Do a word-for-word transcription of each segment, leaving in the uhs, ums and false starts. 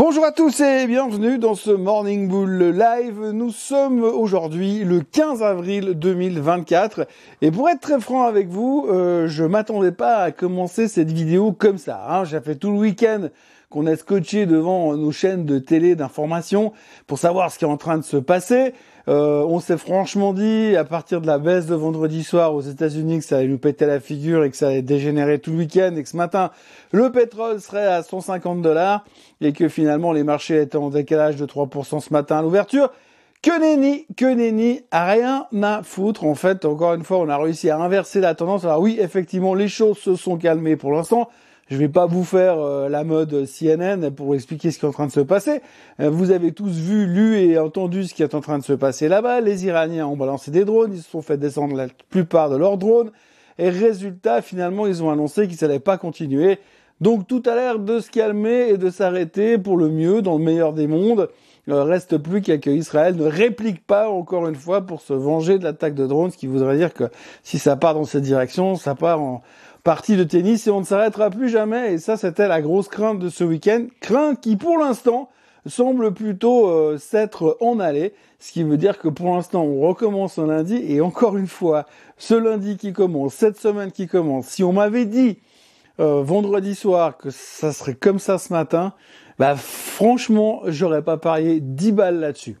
Bonjour à tous et bienvenue dans ce Morning Bull Live. Nous sommes aujourd'hui le quinze avril deux mille vingt-quatre et pour être très franc avec vous, euh, je m'attendais pas à commencer cette vidéo comme ça. Hein. J'ai fait tout le week-end qu'on a scotché devant nos chaînes de télé d'information pour savoir ce qui est en train de se passer. Euh, on s'est franchement dit, à partir de la baisse de vendredi soir aux États-Unis, que ça allait nous péter la figure et que ça allait dégénérer tout le week-end et que ce matin, le pétrole serait à cent cinquante dollars et que finalement les marchés étaient en décalage de trois pour cent ce matin à l'ouverture. Que nenni, que nenni, rien à foutre. En fait, encore une fois, on a réussi à inverser la tendance. Alors oui, effectivement, les choses se sont calmées pour l'instant. Je vais pas vous faire euh, la mode C N N pour expliquer ce qui est en train de se passer. Euh, vous avez tous vu, lu et entendu ce qui est en train de se passer là-bas. Les Iraniens ont balancé des drones, ils se sont fait descendre la plupart de leurs drones. Et résultat, finalement, ils ont annoncé qu'ils n'allaient pas continuer. Donc tout a l'air de se calmer et de s'arrêter pour le mieux, dans le meilleur des mondes. Euh, reste plus qu'à que Israël ne réplique pas encore une fois pour se venger de l'attaque de drones, ce qui voudrait dire que si ça part dans cette direction, ça part en partie de tennis et on ne s'arrêtera plus jamais. Et ça, c'était la grosse crainte de ce week-end. Crainte qui, pour l'instant, semble plutôt euh, s'être en allée. Ce qui veut dire que pour l'instant, on recommence un lundi. Et encore une fois, ce lundi qui commence, cette semaine qui commence, si on m'avait dit euh, vendredi soir que ça serait comme ça ce matin, bah franchement, j'aurais pas parié dix balles là-dessus.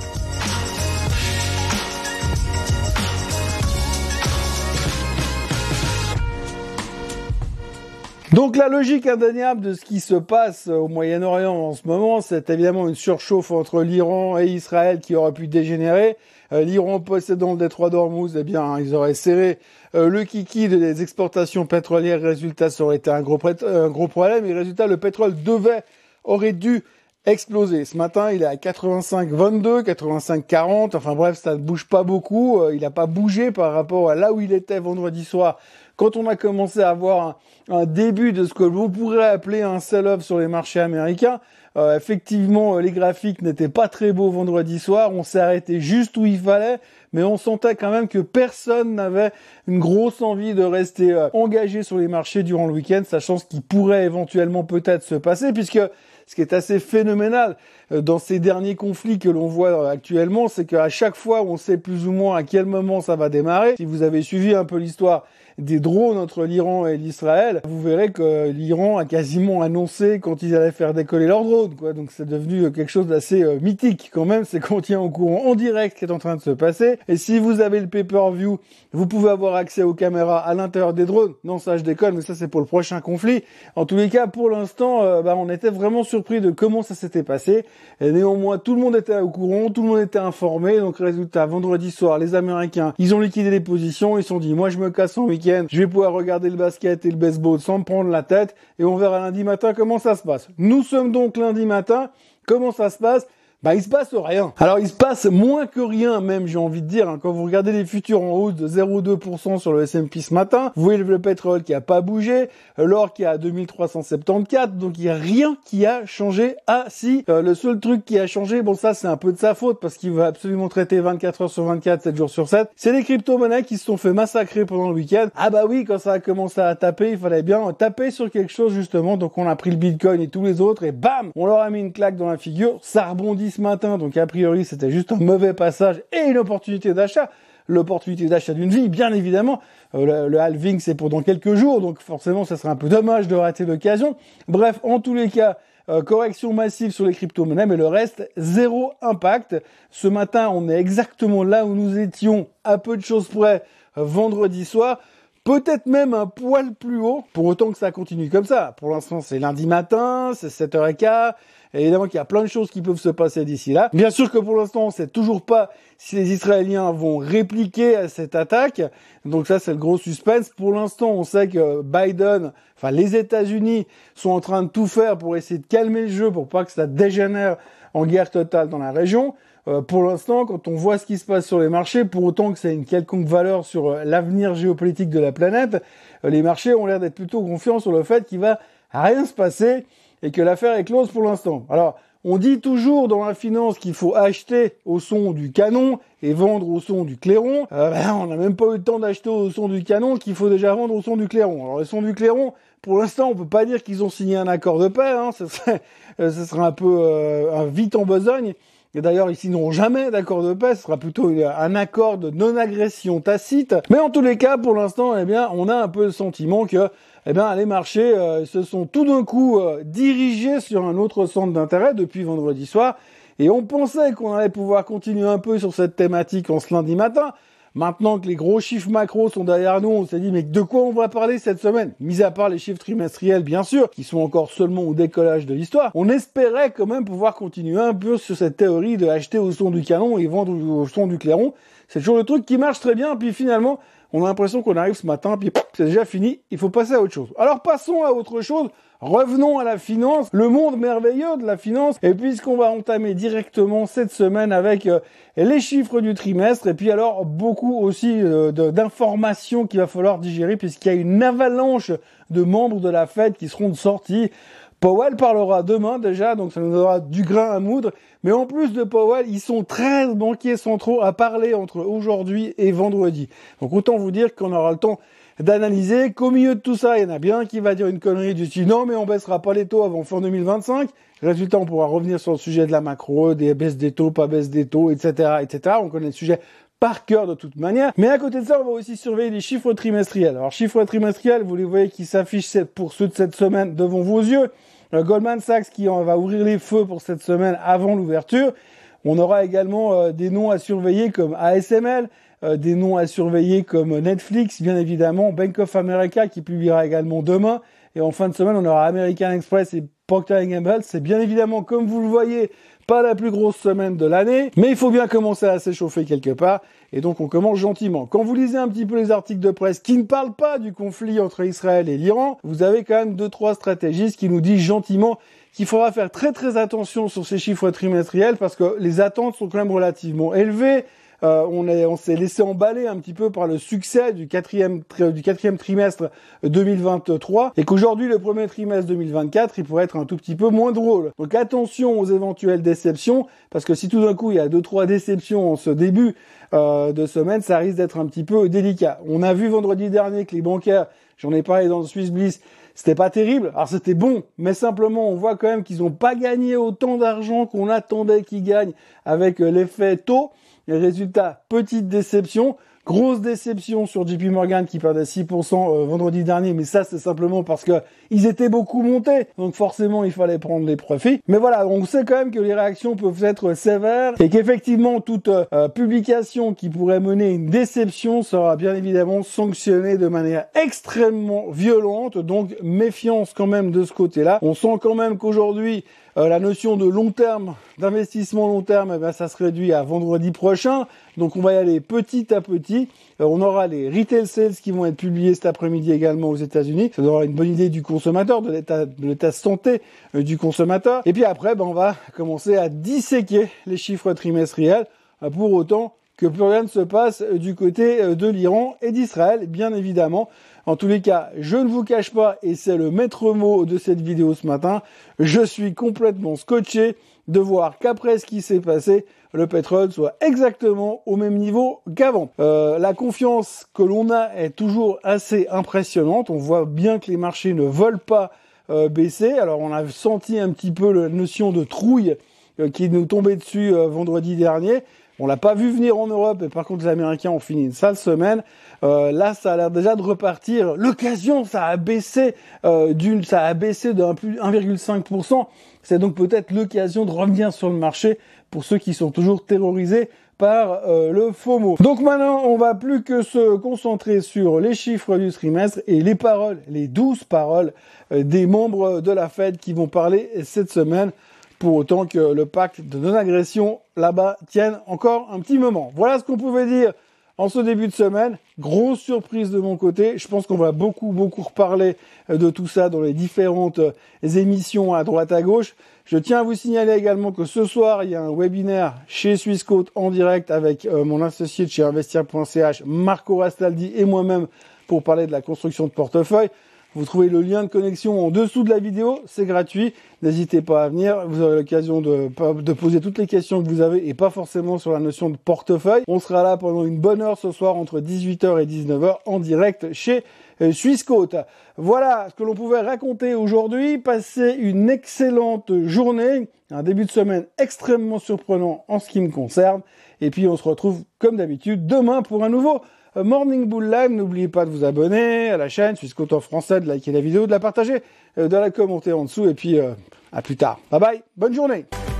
Donc la logique indéniable de ce qui se passe au Moyen-Orient en ce moment, c'est évidemment une surchauffe entre l'Iran et Israël qui aurait pu dégénérer. Euh, L'Iran possédant le détroit d'Ormuz, eh bien, ils auraient serré euh, le kiki des exportations pétrolières. Résultat, ça aurait été un gros, un gros problème. Et résultat, le pétrole devait, aurait dû exploser. Ce matin, il est à quatre-vingt-cinq vingt-deux, quatre-vingt-cinq quarante. Enfin bref, ça ne bouge pas beaucoup. Euh, il n'a pas bougé par rapport à là où il était vendredi soir. Quand on a commencé à avoir un, un début de ce que l'on pourrait appeler un sell-off sur les marchés américains, euh, effectivement, les graphiques n'étaient pas très beaux vendredi soir. On s'est arrêté juste où il fallait, mais on sentait quand même que personne n'avait une grosse envie de rester euh, engagé sur les marchés durant le week-end, sachant ce qui pourrait éventuellement peut-être se passer, puisque ce qui est assez phénoménal euh, dans ces derniers conflits que l'on voit euh, actuellement, c'est qu'à chaque fois, on sait plus ou moins à quel moment ça va démarrer. Si vous avez suivi un peu l'histoire des drones entre l'Iran et l'Israël, vous verrez que l'Iran a quasiment annoncé quand ils allaient faire décoller leurs drones, quoi. Donc c'est devenu quelque chose d'assez euh, mythique quand même, c'est qu'on tient au courant en direct ce qui est en train de se passer. Et si vous avez le pay-per-view, vous pouvez avoir accès aux caméras à l'intérieur des drones. Non, ça je déconne, mais ça c'est pour le prochain conflit. En tous les cas, pour l'instant, euh, bah, on était vraiment surpris de comment ça s'était passé. Et néanmoins, tout le monde était au courant, tout le monde était informé. Donc résultat, vendredi soir, les Américains, ils ont liquidé les positions, ils se sont dit, moi je me casse en week-end, je vais pouvoir regarder le basket et le baseball sans me prendre la tête et on verra lundi matin comment ça se passe. Nous sommes donc lundi matin. Comment ça se passe? Bah, il se passe rien. Alors, il se passe moins que rien, même, j'ai envie de dire, hein. Quand vous regardez les futurs en hausse de zéro virgule deux pour cent sur le S and P ce matin, vous voyez le pétrole qui a pas bougé, l'or qui est à deux mille trois cent soixante-quatorze, donc il y a rien qui a changé. Ah, si, euh, le seul truc qui a changé, bon, ça, c'est un peu de sa faute, parce qu'il va absolument traiter vingt-quatre heures sur vingt-quatre, sept jours sur sept, c'est les crypto-monnaies qui se sont fait massacrer pendant le week-end. Ah bah oui, quand ça a commencé à taper, il fallait bien taper sur quelque chose, justement, donc on a pris le Bitcoin et tous les autres, et bam, on leur a mis une claque dans la figure, ça rebondit ce matin, donc a priori, c'était juste un mauvais passage et une opportunité d'achat. L'opportunité d'achat d'une vie, bien évidemment. Euh, le, le halving, c'est pour dans quelques jours, donc forcément, ça serait un peu dommage de rater l'occasion. Bref, en tous les cas, euh, correction massive sur les crypto-monnaies, mais le reste, zéro impact. Ce matin, on est exactement là où nous étions, à peu de choses près, euh, vendredi soir. Peut-être même un poil plus haut, pour autant que ça continue comme ça. Pour l'instant, c'est lundi matin, c'est sept heures quinze. Et évidemment qu'il y a plein de choses qui peuvent se passer d'ici là. Bien sûr que pour l'instant, on sait toujours pas si les Israéliens vont répliquer à cette attaque. Donc ça, c'est le gros suspense. Pour l'instant, on sait que Biden, enfin les États-Unis, sont en train de tout faire pour essayer de calmer le jeu, pour pas que ça dégénère en guerre totale dans la région. Euh, pour l'instant, quand on voit ce qui se passe sur les marchés, pour autant que ça ait une quelconque valeur sur euh, l'avenir géopolitique de la planète, euh, les marchés ont l'air d'être plutôt confiants sur le fait qu'il va rien se passer et que l'affaire est close pour l'instant. Alors, on dit toujours dans la finance qu'il faut acheter au son du canon et vendre au son du clairon. Euh, ben, on n'a même pas eu le temps d'acheter au son du canon qu'il faut déjà vendre au son du clairon. Alors, le son du clairon, Pour l'instant, on peut pas dire qu'ils ont signé un accord de paix, hein, ce serait, ce serait un peu euh, un vite en besogne. Et d'ailleurs, ils signeront jamais d'accord de paix, ce sera plutôt un accord de non-agression tacite. Mais en tous les cas, pour l'instant, eh bien, on a un peu le sentiment que, eh bien, les marchés euh, se sont tout d'un coup euh, dirigés sur un autre centre d'intérêt depuis vendredi soir. Et on pensait qu'on allait pouvoir continuer un peu sur cette thématique en ce lundi matin. Maintenant que les gros chiffres macro sont derrière nous, on s'est dit, mais de quoi on va parler cette semaine? Mis à part les chiffres trimestriels, bien sûr, qui sont encore seulement au décollage de l'histoire, on espérait quand même pouvoir continuer un peu sur cette théorie de acheter au son du canon et vendre au son du clairon. C'est toujours le truc qui marche très bien, puis finalement, on a l'impression qu'on arrive ce matin, puis c'est déjà fini, il faut passer à autre chose. Alors passons à autre chose. Revenons à la finance, le monde merveilleux de la finance, et puisqu'on va entamer directement cette semaine avec euh, les chiffres du trimestre, et puis alors beaucoup aussi euh, de, d'informations qu'il va falloir digérer, puisqu'il y a une avalanche de membres de la Fed qui seront sortis. Powell parlera demain déjà, donc ça nous donnera du grain à moudre. Mais en plus de Powell, ils sont treize banquiers centraux à parler entre aujourd'hui et vendredi. Donc autant vous dire qu'on aura le temps d'analyser qu'au milieu de tout ça, il y en a bien qui va dire une connerie du style non mais on baissera pas les taux avant fin deux mille vingt-cinq. Résultat, on pourra revenir sur le sujet de la macro, des baisses des taux, pas baisse des taux, et cetera, et cetera. On connaît le sujet par cœur de toute manière. Mais à côté de ça, on va aussi surveiller les chiffres trimestriels. Alors chiffres trimestriels, vous les voyez qui s'affichent pour ceux de cette semaine devant vos yeux. Le Goldman Sachs qui en va ouvrir les feux pour cette semaine avant l'ouverture. On aura également euh, des noms à surveiller comme A S M L, euh, des noms à surveiller comme Netflix, bien évidemment, Bank of America qui publiera également demain. Et en fin de semaine, on aura American Express et Procter and Gamble. C'est bien évidemment, comme vous le voyez, pas la plus grosse semaine de l'année, mais il faut bien commencer à s'échauffer quelque part, et donc on commence gentiment. Quand vous lisez un petit peu les articles de presse qui ne parlent pas du conflit entre Israël et l'Iran, vous avez quand même deux, trois stratégistes qui nous disent gentiment qu'il faudra faire très très attention sur ces chiffres trimestriels, parce que les attentes sont quand même relativement élevées. Euh, on, est, on s'est laissé emballer un petit peu par le succès du quatrième, tri- du quatrième trimestre deux mille vingt-trois, et qu'aujourd'hui, le premier trimestre deux mille vingt-quatre, il pourrait être un tout petit peu moins drôle. Donc attention aux éventuelles déceptions, parce que si tout d'un coup, il y a deux, trois déceptions en ce début euh, de semaine, ça risque d'être un petit peu délicat. On a vu vendredi dernier que les bancaires, j'en ai parlé dans le Swiss Bliss, c'était pas terrible. Alors c'était bon, mais simplement on voit quand même qu'ils n'ont pas gagné autant d'argent qu'on attendait qu'ils gagnent avec l'effet taux. Les résultats, petite déception. Grosse déception sur J P Morgan qui perdait six pour cent euh, vendredi dernier, mais ça c'est simplement parce que ils étaient beaucoup montés, donc forcément il fallait prendre les profits. Mais voilà, on sait quand même que les réactions peuvent être sévères et qu'effectivement toute euh, publication qui pourrait mener une déception sera bien évidemment sanctionnée de manière extrêmement violente, donc méfiance quand même de ce côté-là. On sent quand même qu'aujourd'hui Euh, la notion de long terme, d'investissement long terme, eh ben, ça se réduit à vendredi prochain. Donc on va y aller petit à petit. Euh, on aura les retail sales qui vont être publiés cet après-midi également aux États-Unis. Ça donnera une bonne idée du consommateur, de l'état de l'état santé euh, du consommateur. Et puis après, ben, on va commencer à disséquer les chiffres trimestriels. Euh, pour autant que plus rien ne se passe euh, du côté euh, de l'Iran et d'Israël, bien évidemment. En tous les cas, je ne vous cache pas, et c'est le maître mot de cette vidéo ce matin, je suis complètement scotché de voir qu'après ce qui s'est passé, le pétrole soit exactement au même niveau qu'avant. Euh, la confiance que l'on a est toujours assez impressionnante. On voit bien que les marchés ne veulent pas euh, baisser. Alors on a senti un petit peu la notion de trouille euh, qui nous tombait dessus euh, vendredi dernier. On l'a pas vu venir en Europe, et par contre les Américains ont fini une sale semaine. Euh, là, ça a l'air déjà de repartir. L'occasion, ça a baissé euh, d'une, ça a baissé de un virgule cinq pour cent. C'est donc peut-être l'occasion de revenir sur le marché pour ceux qui sont toujours terrorisés par euh, le FOMO. Donc maintenant, on va plus que se concentrer sur les chiffres du trimestre et les paroles, les douze paroles euh, des membres de la Fed qui vont parler cette semaine. Pour autant que le pacte de non-agression là-bas tienne encore un petit moment. Voilà ce qu'on pouvait dire en ce début de semaine. Grosse surprise de mon côté. Je pense qu'on va beaucoup, beaucoup reparler de tout ça dans les différentes émissions à droite à gauche. Je tiens à vous signaler également que ce soir, il y a un webinaire chez Swissquote en direct avec euh, mon associé de chez investir point c h, Marco Rastaldi, et moi-même pour parler de la construction de portefeuille. Vous trouvez le lien de connexion en dessous de la vidéo, c'est gratuit. N'hésitez pas à venir, vous aurez l'occasion de, de poser toutes les questions que vous avez et pas forcément sur la notion de portefeuille. On sera là pendant une bonne heure ce soir entre dix-huit heures et dix-neuf heures en direct chez Swissquote. Voilà ce que l'on pouvait raconter aujourd'hui. Passez une excellente journée, un début de semaine extrêmement surprenant en ce qui me concerne. Et puis on se retrouve comme d'habitude demain pour un nouveau Morning Bull Live. N'oubliez pas de vous abonner à la chaîne Swissquote en français, de liker la vidéo, de la partager, de la commenter en dessous. Et puis euh, à plus tard. Bye bye, bonne journée.